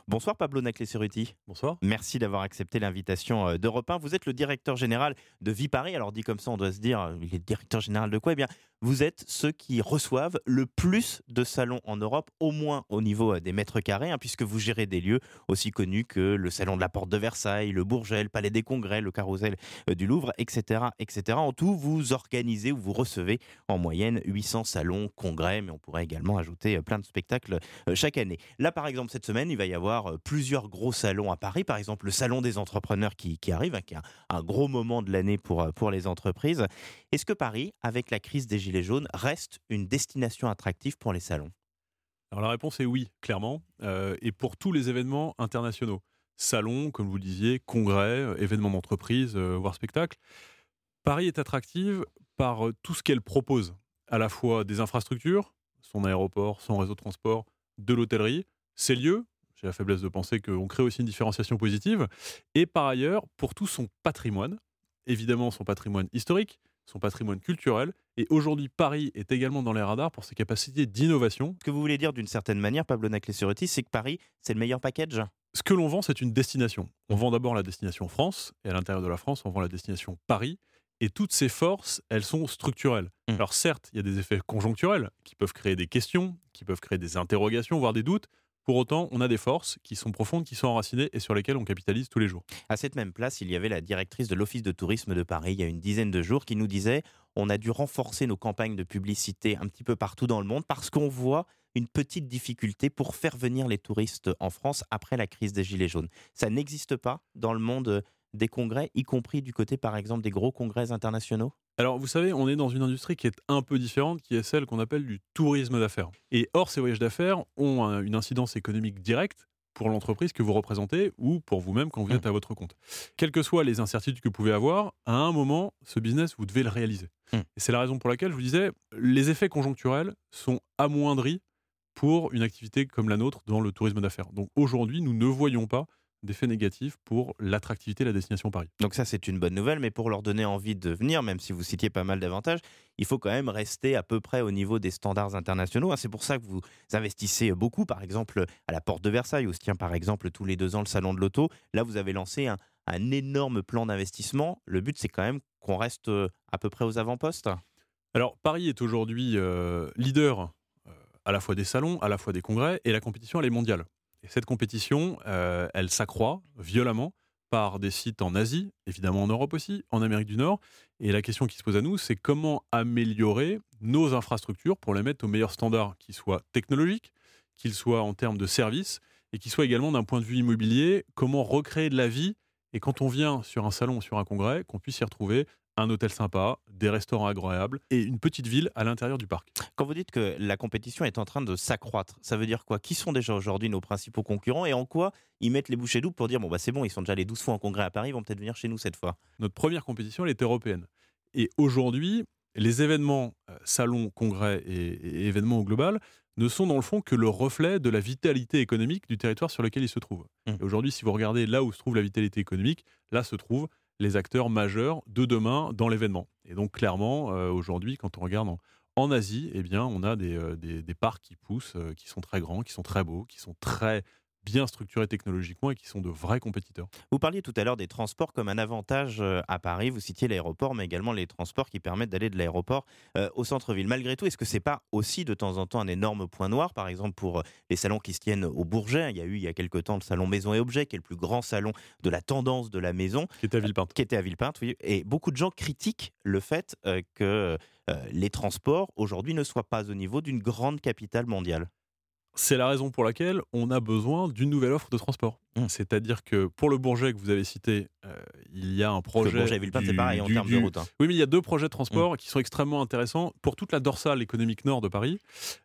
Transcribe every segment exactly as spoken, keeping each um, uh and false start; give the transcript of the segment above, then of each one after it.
Bonsoir Pablo Naclé-Ceruti. Bonsoir. Merci d'avoir accepté l'invitation euh, d'Europe un. Vous êtes le directeur général de Vie Paris. Alors dit comme ça, on doit se dire, euh, il est directeur général de quoi? Eh bien, vous êtes ceux qui reçoivent le plus de salons en Europe, au moins au niveau euh, des mètres carrés, hein, puisque vous gérez des lieux aussi connus que le Salon de la Porte de Versailles, le Bourget, le Palais des Congrès, le Carrousel euh, du Louvre, et cetera, et cetera. En tout, vous organisez ou vous recevez en moyenne huit cents salons, congrès, mais on pourrait également ajouter euh, plein de spectacles euh, chaque année. Là, par exemple, cette semaine, il va y avoir euh, plusieurs gros salons à Paris. Par exemple, le Salon des entrepreneurs qui, qui arrive, hein, qui est un, un gros moment de l'année pour, euh, pour les entreprises. Est-ce que Paris, avec la crise des Gilets jaunes, reste une destination attractive pour les salons? Alors la réponse est oui, clairement, euh, et pour tous les événements internationaux. Salons, comme vous le disiez, congrès, euh, événements d'entreprise, euh, voire spectacles. Paris est attractive par euh, tout ce qu'elle propose, à la fois des infrastructures, son aéroport, son réseau de transport, de l'hôtellerie, ses lieux, j'ai la faiblesse de penser qu'on crée aussi une différenciation positive, et par ailleurs, pour tout son patrimoine, évidemment son patrimoine historique, son patrimoine culturel, et aujourd'hui Paris est également dans les radars pour ses capacités d'innovation. Ce que vous voulez dire d'une certaine manière, Pablo Naclé-Ceruti, c'est que Paris, c'est le meilleur package? Ce que l'on vend, c'est une destination. On vend d'abord la destination France, et à l'intérieur de la France, on vend la destination Paris. Et toutes ces forces, elles sont structurelles. Mmh. Alors certes, il y a des effets conjoncturels qui peuvent créer des questions, qui peuvent créer des interrogations, voire des doutes. Pour autant, on a des forces qui sont profondes, qui sont enracinées et sur lesquelles on capitalise tous les jours. À cette même place, il y avait la directrice de l'Office de tourisme de Paris il y a une dizaine de jours qui nous disait on a dû renforcer nos campagnes de publicité un petit peu partout dans le monde parce qu'on voit une petite difficulté pour faire venir les touristes en France après la crise des Gilets jaunes. Ça n'existe pas dans le monde des congrès, y compris du côté par exemple des gros congrès internationaux? Alors, vous savez, on est dans une industrie qui est un peu différente, qui est celle qu'on appelle du tourisme d'affaires. Et or, ces voyages d'affaires ont un- une incidence économique directe pour l'entreprise que vous représentez ou pour vous-même quand vous êtes à votre compte. Quelles que soient les incertitudes que vous pouvez avoir, à un moment, ce business, vous devez le réaliser. Mm. Et c'est la raison pour laquelle je vous disais, les effets conjoncturels sont amoindris pour une activité comme la nôtre dans le tourisme d'affaires. Donc aujourd'hui, nous ne voyons pas d'effets négatifs pour l'attractivité de la destination Paris. Donc ça, c'est une bonne nouvelle, mais pour leur donner envie de venir, même si vous citiez pas mal d'avantages, il faut quand même rester à peu près au niveau des standards internationaux, hein. C'est pour ça que vous investissez beaucoup, par exemple, à la Porte de Versailles, où se tient par exemple tous les deux ans le Salon de l'Auto. Là, vous avez lancé un, un énorme plan d'investissement. Le but, c'est quand même qu'on reste euh, à peu près aux avant-postes. Alors, Paris est aujourd'hui euh, leader euh, à la fois des salons, à la fois des congrès, et la compétition, elle est mondiale. Et cette compétition, euh, elle s'accroît violemment par des sites en Asie, évidemment en Europe aussi, en Amérique du Nord. Et la question qui se pose à nous, c'est comment améliorer nos infrastructures pour les mettre aux meilleurs standards, qu'ils soient technologiques, qu'ils soient en termes de services, et qu'ils soient également d'un point de vue immobilier, comment recréer de la vie. Et quand on vient sur un salon ou sur un congrès, qu'on puisse y retrouver un hôtel sympa, des restaurants agréables et une petite ville à l'intérieur du parc. Quand vous dites que la compétition est en train de s'accroître, ça veut dire quoi? Qui sont déjà aujourd'hui nos principaux concurrents et en quoi ils mettent les bouchées doubles pour dire bon bah c'est bon, ils sont déjà les douze fois en congrès à Paris, ils vont peut-être venir chez nous cette fois? Notre première compétition, elle est européenne. Et aujourd'hui, les événements, euh, salons, congrès et, et événements au global, ne sont dans le fond que le reflet de la vitalité économique du territoire sur lequel ils se trouvent. Mmh. Et aujourd'hui, si vous regardez là où se trouve la vitalité économique, là se trouvent les acteurs majeurs de demain dans l'événement. Et donc clairement, euh, aujourd'hui, quand on regarde en, en Asie, eh bien, on a des, euh, des, des parcs qui poussent, euh, qui sont très grands, qui sont très beaux, qui sont très bien structurés technologiquement et qui sont de vrais compétiteurs. Vous parliez tout à l'heure des transports comme un avantage euh, à Paris. Vous citiez l'aéroport, mais également les transports qui permettent d'aller de l'aéroport euh, au centre-ville. Malgré tout, est-ce que c'est pas aussi de temps en temps un énorme point noir, par exemple pour euh, les salons qui se tiennent au Bourget? Il y a eu il y a quelque temps le salon Maison et Objets, qui est le plus grand salon de la tendance de la maison, Qui est à Villepinte. qui était à Villepinte, oui. Et beaucoup de gens critiquent le fait euh, que euh, les transports aujourd'hui ne soient pas au niveau d'une grande capitale mondiale. C'est la raison pour laquelle on a besoin d'une nouvelle offre de transport. Mmh. C'est-à-dire que pour le Bourget que vous avez cité, euh, il y a un Parce que le projet. Bourget et Villepinte, c'est du- pareil en du- termes de du- route, hein. Oui, mais il y a deux projets de transport qui sont extrêmement intéressants pour toute la dorsale économique nord de Paris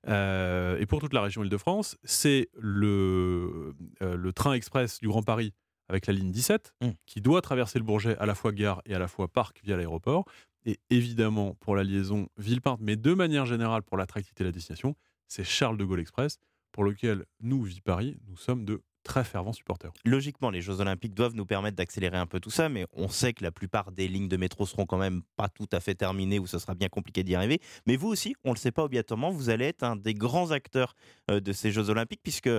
euh, et pour toute la région Île-de-France. C'est le, euh, le train express du Grand Paris avec la ligne dix-sept Mmh. qui doit traverser le Bourget à la fois gare et à la fois parc via l'aéroport. Et évidemment, pour la liaison Villepinte, mais de manière générale pour l'attractivité de la destination, c'est Charles de Gaulle Express, pour lequel nous, Vie Paris, nous sommes de très fervents supporters. Logiquement, les Jeux Olympiques doivent nous permettre d'accélérer un peu tout ça, mais on sait que la plupart des lignes de métro seront quand même pas tout à fait terminées ou ce sera bien compliqué d'y arriver. Mais vous aussi, on ne le sait pas obligatoirement, vous allez être un des grands acteurs euh, de ces Jeux Olympiques puisque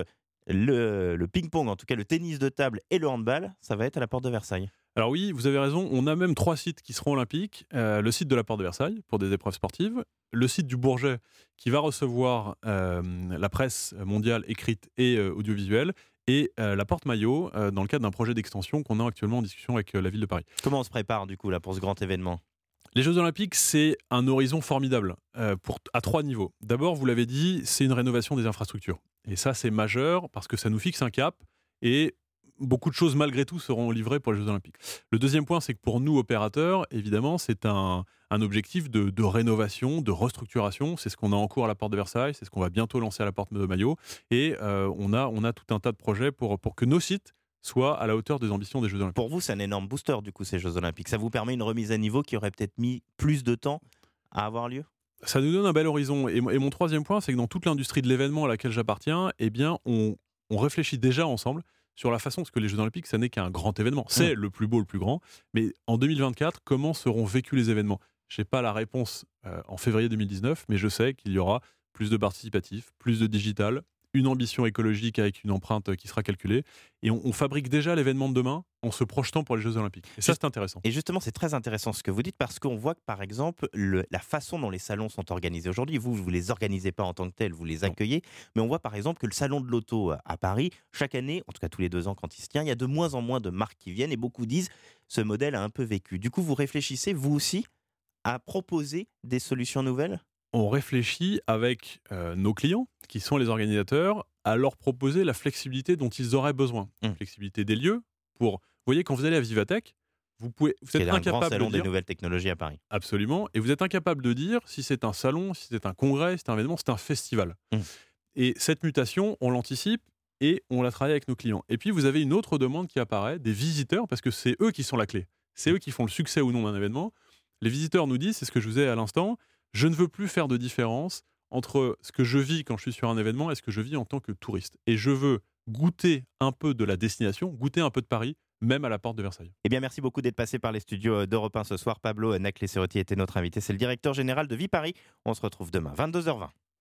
Le, le ping-pong, en tout cas le tennis de table et le handball, ça va être à la porte de Versailles. Alors oui, vous avez raison, on a même trois sites qui seront olympiques. Euh, le site de la Porte de Versailles pour des épreuves sportives, le site du Bourget qui va recevoir euh, la presse mondiale écrite et euh, audiovisuelle, et euh, la Porte Maillot euh, dans le cadre d'un projet d'extension qu'on a actuellement en discussion avec euh, la ville de Paris. Comment on se prépare du coup là pour ce grand événement ? Les Jeux Olympiques, c'est un horizon formidable euh, pour, à trois niveaux. D'abord, vous l'avez dit, c'est une rénovation des infrastructures. Et ça, c'est majeur parce que ça nous fixe un cap et beaucoup de choses, malgré tout, seront livrées pour les Jeux Olympiques. Le deuxième point, c'est que pour nous, opérateurs, évidemment, c'est un, un objectif de, de rénovation, de restructuration. C'est ce qu'on a en cours à la Porte de Versailles, c'est ce qu'on va bientôt lancer à la Porte de Maillot. Et euh, on, a, on a tout un tas de projets pour, pour que nos sites soit à la hauteur des ambitions des Jeux Olympiques. Pour vous, c'est un énorme booster, du coup, ces Jeux Olympiques. Ça vous permet une remise à niveau qui aurait peut-être mis plus de temps à avoir lieu ? Ça nous donne un bel horizon. Et, et mon troisième point, c'est que dans toute l'industrie de l'événement à laquelle j'appartiens, eh bien, on, on réfléchit déjà ensemble sur la façon, parce que les Jeux Olympiques, ça n'est qu'un grand événement. C'est mmh. le plus beau, le plus grand. Mais en deux mille vingt-quatre, comment seront vécus les événements ? Je n'ai pas la réponse euh, en février deux mille dix-neuf, mais je sais qu'il y aura plus de participatif, plus de digital, une ambition écologique avec une empreinte qui sera calculée. Et on, on fabrique déjà l'événement de demain en se projetant pour les Jeux Olympiques. Et ça, c'est intéressant. Et justement, c'est très intéressant ce que vous dites parce qu'on voit que, par exemple, le, la façon dont les salons sont organisés aujourd'hui, vous, vous ne les organisez pas en tant que tels, vous les accueillez, non. Mais on voit par exemple que le salon de l'auto à Paris, chaque année, en tout cas tous les deux ans quand il se tient, il y a de moins en moins de marques qui viennent et beaucoup disent ce modèle a un peu vécu. Du coup, vous réfléchissez, vous aussi, à proposer des solutions nouvelles ? On réfléchit avec euh, nos clients, qui sont les organisateurs, à leur proposer la flexibilité dont ils auraient besoin. Mmh. Flexibilité des lieux. Pour, vous voyez, quand vous allez à Vivatech, vous, pouvez, vous êtes incapable un grand salon de dire, des nouvelles technologies à Paris. Absolument. Et vous êtes incapable de dire si c'est un salon, si c'est un congrès, si c'est un événement, c'est un festival. Mmh. Et cette mutation, on l'anticipe et on la travaille avec nos clients. Et puis, vous avez une autre demande qui apparaît, des visiteurs, parce que c'est eux qui sont la clé. C'est eux qui font le succès ou non d'un événement. Les visiteurs nous disent, c'est ce que je vous ai à l'instant, je ne veux plus faire de différence entre ce que je vis quand je suis sur un événement et ce que je vis en tant que touriste. Et je veux goûter un peu de la destination, goûter un peu de Paris, même à la porte de Versailles. Eh bien, merci beaucoup d'être passé par les studios d'Europe un ce soir. Pablo Naclé-Cerotti était notre invité. C'est le directeur général de Viparis. On se retrouve demain, vingt-deux heures vingt.